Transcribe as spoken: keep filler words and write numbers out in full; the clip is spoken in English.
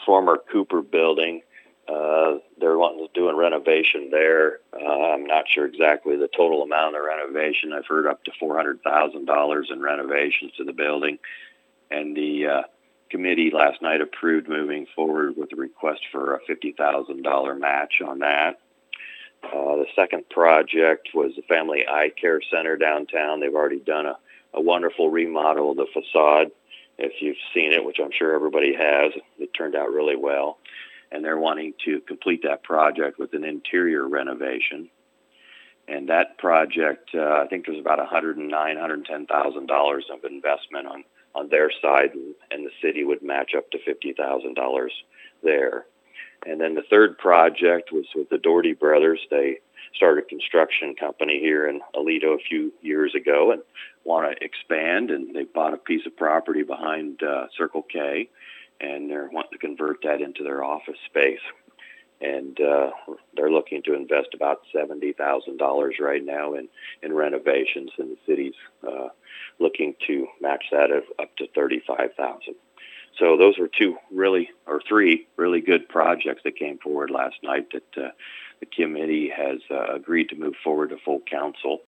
former Cooper building. Uh, they're wanting to do a renovation there. Uh, I'm not sure exactly the total amount of renovation. I've heard up to four hundred thousand dollars in renovations to the building. And the uh, committee last night approved moving forward with a request for a fifty thousand dollars match on that. Uh, the second project was the Family Eye Care Center downtown. They've already done a, a wonderful remodel of the facade. If you've seen it, which I'm sure everybody has, it turned out really well. And they're wanting to complete that project with an interior renovation. And that project, uh, I think there's about one hundred nine thousand dollars, one hundred ten thousand dollars of investment on, on their side, and the city would match up to fifty thousand dollars there. And then the third project was with the Doherty brothers. They started a construction company here in Aledo a few years ago and want to expand, and they bought a piece of property behind uh, Circle K, and they're wanting to convert that into their office space. And uh, they're looking to invest about seventy thousand dollars right now in, in renovations, and the city's uh, looking to match that of up to thirty-five thousand dollars. So those were two really, or three really good projects that came forward last night that uh, the committee has uh, agreed to move forward to full council.